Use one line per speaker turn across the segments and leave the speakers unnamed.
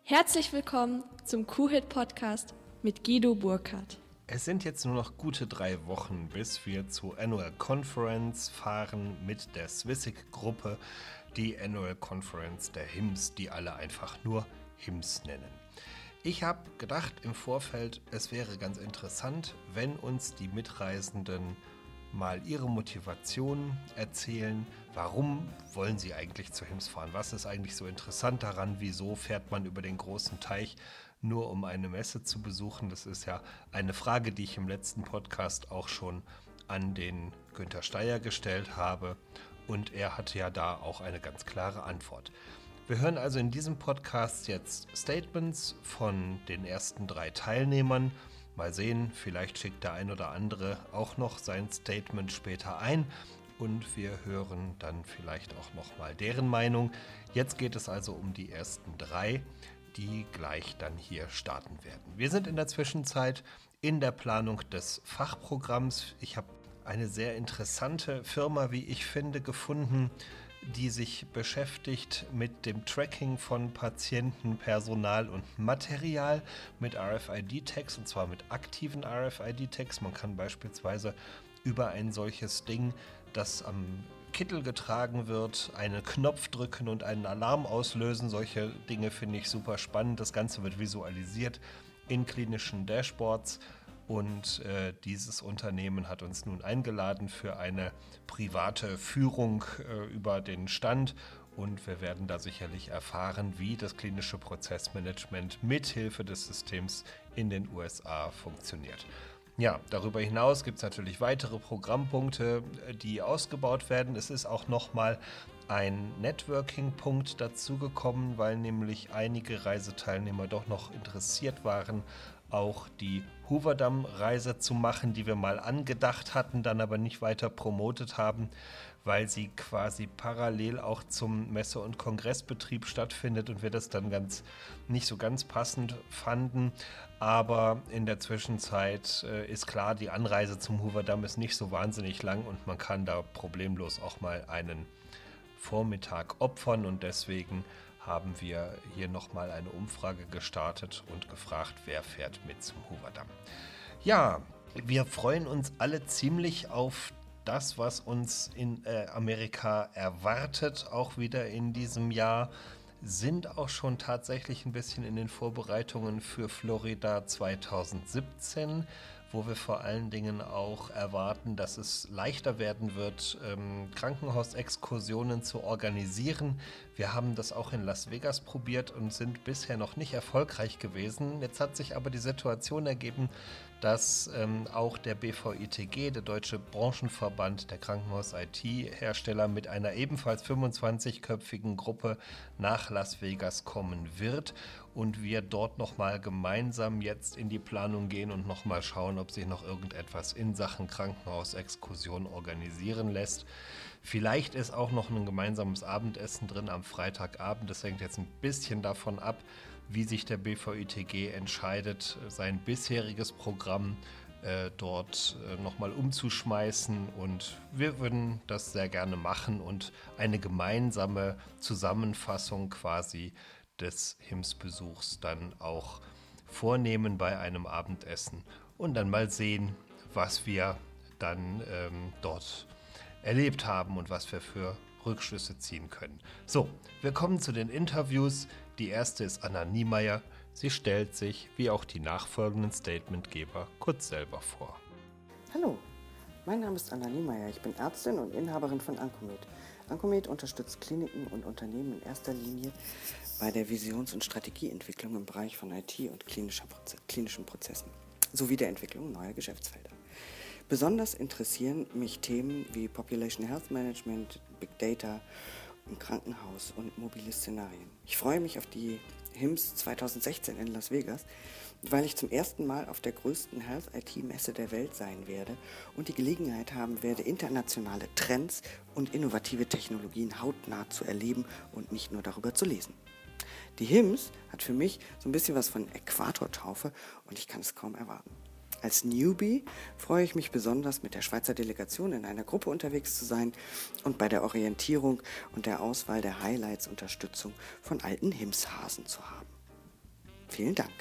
Herzlich willkommen zum Q-Hit-Podcast mit Guido Burkhardt.
Es sind jetzt nur noch gute 3 Wochen, bis wir zur Annual Conference fahren mit der Swissig-Gruppe, die Annual Conference der HIMSS, die alle einfach nur HIMSS nennen. Ich habe gedacht im Vorfeld, es wäre ganz interessant, wenn uns die Mitreisenden mal ihre Motivation erzählen. Warum wollen sie eigentlich zur HIMSS fahren? Was ist eigentlich so interessant daran? Wieso fährt man über den großen Teich nur um eine Messe zu besuchen? Das ist ja eine Frage, die ich im letzten Podcast auch schon an den Günther Steyer gestellt habe. Und er hatte ja da auch eine ganz klare Antwort. Wir hören also in diesem Podcast jetzt Statements von den ersten 3 Teilnehmern. Mal sehen, vielleicht schickt der ein oder andere auch noch sein Statement später ein und wir hören dann vielleicht auch nochmal deren Meinung. Jetzt geht es also um die ersten 3, die gleich dann hier starten werden. Wir sind in der Zwischenzeit in der Planung des Fachprogramms. Ich habe eine sehr interessante Firma, wie ich finde, gefunden, die sich beschäftigt mit dem Tracking von Patienten, Personal und Material mit RFID-Tags, und zwar mit aktiven RFID-Tags. Man kann beispielsweise über ein solches Ding, das am Kittel getragen wird, einen Knopf drücken und einen Alarm auslösen. Solche Dinge finde ich super spannend. Das Ganze wird visualisiert in klinischen Dashboards. Und dieses Unternehmen hat uns nun eingeladen für eine private Führung über den Stand. Und wir werden da sicherlich erfahren, wie das klinische Prozessmanagement mithilfe des Systems in den USA funktioniert. Ja, darüber hinaus gibt es natürlich weitere Programmpunkte, die ausgebaut werden. Es ist auch nochmal ein Networking-Punkt dazugekommen, weil nämlich einige Reiseteilnehmer doch noch interessiert waren, auch die Hoover-Damm-Reise zu machen, die wir mal angedacht hatten, dann aber nicht weiter promotet haben, weil sie quasi parallel auch zum Messe- und Kongressbetrieb stattfindet und wir das dann nicht so ganz passend fanden. Aber in der Zwischenzeit ist klar, die Anreise zum Hoover-Damm ist nicht so wahnsinnig lang und man kann da problemlos auch mal einen Vormittag opfern und deswegen haben wir hier nochmal eine Umfrage gestartet und gefragt, wer fährt mit zum Hoover-Damm. Ja, wir freuen uns alle ziemlich auf das, was uns in Amerika erwartet, auch wieder in diesem Jahr. Sind auch schon tatsächlich ein bisschen in den Vorbereitungen für Florida 2017, wo wir vor allen Dingen auch erwarten, dass es leichter werden wird, Krankenhausexkursionen zu organisieren. Wir haben das auch in Las Vegas probiert und sind bisher noch nicht erfolgreich gewesen. Jetzt hat sich aber die Situation ergeben, dass auch der BVITG, der Deutsche Branchenverband der Krankenhaus-IT-Hersteller, mit einer ebenfalls 25-köpfigen Gruppe nach Las Vegas kommen wird und wir dort nochmal gemeinsam jetzt in die Planung gehen und nochmal schauen, ob sich noch irgendetwas in Sachen Krankenhausexkursion organisieren lässt. Vielleicht ist auch noch ein gemeinsames Abendessen drin am Freitagabend. Das hängt jetzt ein bisschen davon ab, wie sich der BVITG entscheidet, sein bisheriges Programm dort nochmal umzuschmeißen, und wir würden das sehr gerne machen und eine gemeinsame Zusammenfassung quasi des HIMSS-Besuchs dann auch vornehmen bei einem Abendessen und dann mal sehen, was wir dann dort erlebt haben und was wir für Rückschlüsse ziehen können. So, wir kommen zu den Interviews. Die erste ist Anna Niemeyer. Sie stellt sich, wie auch die nachfolgenden Statementgeber, kurz selber vor.
Hallo, mein Name ist Anna Niemeyer. Ich bin Ärztin und Inhaberin von Ancomed. Ancomed unterstützt Kliniken und Unternehmen in erster Linie bei der Visions- und Strategieentwicklung im Bereich von IT und klinischen Prozessen sowie der Entwicklung neuer Geschäftsfelder. Besonders interessieren mich Themen wie Population Health Management, Big Data im Krankenhaus und mobile Szenarien. Ich freue mich auf die HIMSS 2016 in Las Vegas, weil ich zum ersten Mal auf der größten Health-IT-Messe der Welt sein werde und die Gelegenheit haben werde, internationale Trends und innovative Technologien hautnah zu erleben und nicht nur darüber zu lesen. Die HIMSS hat für mich so ein bisschen was von Äquatortaufe und ich kann es kaum erwarten. Als Newbie freue ich mich besonders, mit der Schweizer Delegation in einer Gruppe unterwegs zu sein und bei der Orientierung und der Auswahl der Highlights Unterstützung von alten HIMSS-Hasen zu haben. Vielen Dank.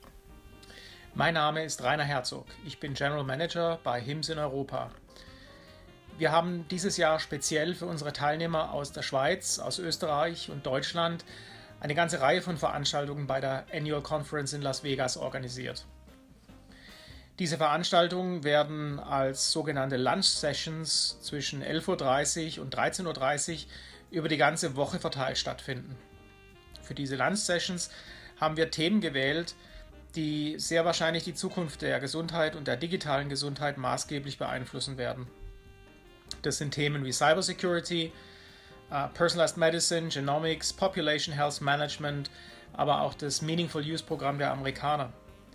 Mein Name ist Rainer Herzog. Ich bin General Manager bei HIMSS in Europa. Wir haben dieses Jahr speziell für unsere Teilnehmer aus der Schweiz, aus Österreich und Deutschland eine ganze Reihe von Veranstaltungen bei der Annual Conference in Las Vegas organisiert. Diese Veranstaltungen werden als sogenannte Lunch Sessions zwischen 11:30 Uhr und 13:30 Uhr über die ganze Woche verteilt stattfinden. Für diese Lunch Sessions haben wir Themen gewählt, die sehr wahrscheinlich die Zukunft der Gesundheit und der digitalen Gesundheit maßgeblich beeinflussen werden. Das sind Themen wie Cybersecurity, Personalized Medicine, Genomics, Population Health Management, aber auch das Meaningful Use Programm der Amerikaner.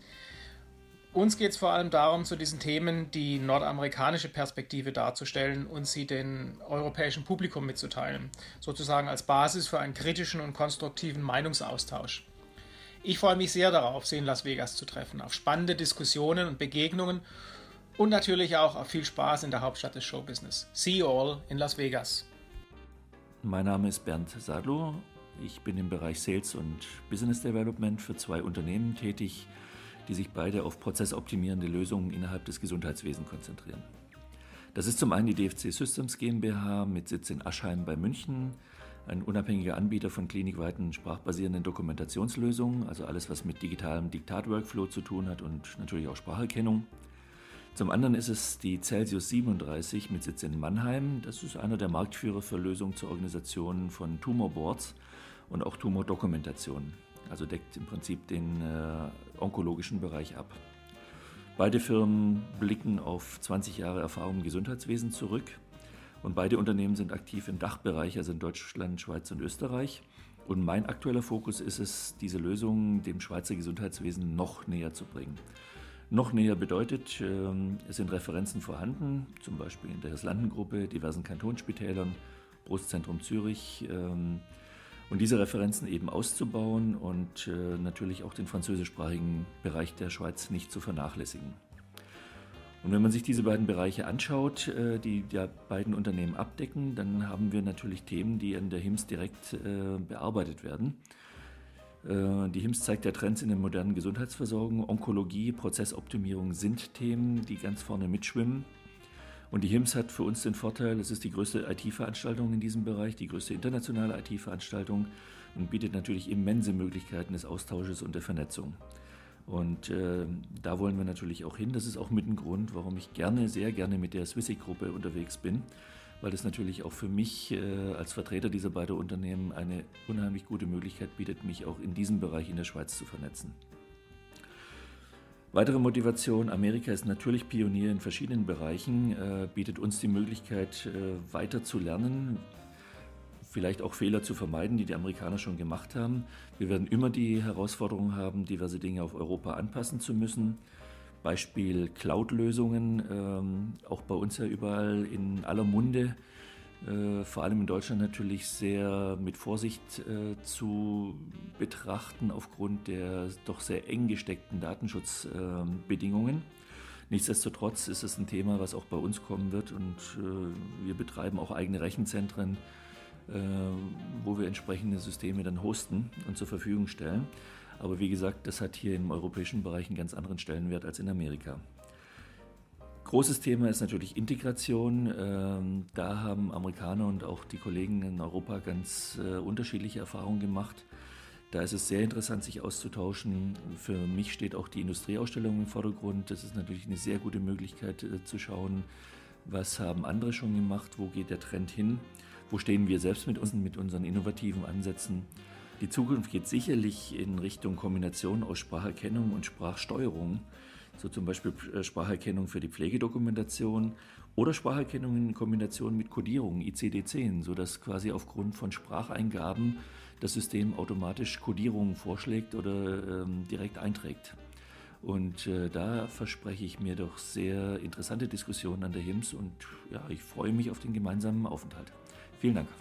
Uns geht es vor allem darum, zu diesen Themen die nordamerikanische Perspektive darzustellen und sie dem europäischen Publikum mitzuteilen, sozusagen als Basis für einen kritischen und konstruktiven Meinungsaustausch. Ich freue mich sehr darauf, Sie in Las Vegas zu treffen, auf spannende Diskussionen und Begegnungen und natürlich auch auf viel Spaß in der Hauptstadt des Showbusiness. See you all in Las Vegas.
Mein Name ist Bernd Sadlow. Ich bin im Bereich Sales und Business Development für 2 Unternehmen tätig, die sich beide auf prozessoptimierende Lösungen innerhalb des Gesundheitswesens konzentrieren. Das ist zum einen die DFC Systems GmbH mit Sitz in Aschheim bei München, ein unabhängiger Anbieter von klinikweiten sprachbasierenden Dokumentationslösungen, also alles, was mit digitalem Diktat-Workflow zu tun hat und natürlich auch Spracherkennung. Zum anderen ist es die Celsius 37 mit Sitz in Mannheim. Das ist einer der Marktführer für Lösungen zur Organisation von Tumorboards und auch Tumordokumentationen. Also deckt im Prinzip den onkologischen Bereich ab. Beide Firmen blicken auf 20 Jahre Erfahrung im Gesundheitswesen zurück und beide Unternehmen sind aktiv im Dachbereich, also in Deutschland, Schweiz und Österreich. Und mein aktueller Fokus ist es, diese Lösungen dem Schweizer Gesundheitswesen noch näher zu bringen. Noch näher bedeutet, es sind Referenzen vorhanden, zum Beispiel in der Hirslanden-Gruppe, diversen Kantonsspitälern, Brustzentrum Zürich, und diese Referenzen eben auszubauen und natürlich auch den französischsprachigen Bereich der Schweiz nicht zu vernachlässigen. Und wenn man sich diese beiden Bereiche anschaut, die ja beiden Unternehmen abdecken, dann haben wir natürlich Themen, die in der HIMSS direkt bearbeitet werden. Die HIMSS zeigt ja Trends in der modernen Gesundheitsversorgung. Onkologie, Prozessoptimierung sind Themen, die ganz vorne mitschwimmen. Und die HIMSS hat für uns den Vorteil, es ist die größte IT-Veranstaltung in diesem Bereich, die größte internationale IT-Veranstaltung und bietet natürlich immense Möglichkeiten des Austausches und der Vernetzung. Und da wollen wir natürlich auch hin. Das ist auch mit ein Grund, warum ich sehr gerne mit der Swissic-Gruppe unterwegs bin, weil das natürlich auch für mich als Vertreter dieser beiden Unternehmen eine unheimlich gute Möglichkeit bietet, mich auch in diesem Bereich in der Schweiz zu vernetzen. Weitere Motivation: Amerika ist natürlich Pionier in verschiedenen Bereichen, bietet uns die Möglichkeit, weiter zu lernen, vielleicht auch Fehler zu vermeiden, die die Amerikaner schon gemacht haben. Wir werden immer die Herausforderung haben, diverse Dinge auf Europa anpassen zu müssen. Beispiel Cloud-Lösungen, auch bei uns ja überall in aller Munde, vor allem in Deutschland natürlich sehr mit Vorsicht zu betrachten aufgrund der doch sehr eng gesteckten Datenschutzbedingungen. Nichtsdestotrotz ist es ein Thema, was auch bei uns kommen wird und wir betreiben auch eigene Rechenzentren, wo wir entsprechende Systeme dann hosten und zur Verfügung stellen. Aber wie gesagt, das hat hier im europäischen Bereich einen ganz anderen Stellenwert als in Amerika. Großes Thema ist natürlich Integration. Da haben Amerikaner und auch die Kollegen in Europa ganz unterschiedliche Erfahrungen gemacht. Da ist es sehr interessant, sich auszutauschen. Für mich steht auch die Industrieausstellung im Vordergrund. Das ist natürlich eine sehr gute Möglichkeit zu schauen, was haben andere schon gemacht, wo geht der Trend hin, wo stehen wir selbst mit unseren innovativen Ansätzen. Die Zukunft geht sicherlich in Richtung Kombination aus Spracherkennung und Sprachsteuerung, so zum Beispiel Spracherkennung für die Pflegedokumentation oder Spracherkennung in Kombination mit Codierung, ICD-10, sodass quasi aufgrund von Spracheingaben das System automatisch Codierungen vorschlägt oder direkt einträgt. Und da verspreche ich mir doch sehr interessante Diskussionen an der HIMSS und ja, ich freue mich auf den gemeinsamen Aufenthalt. Vielen Dank.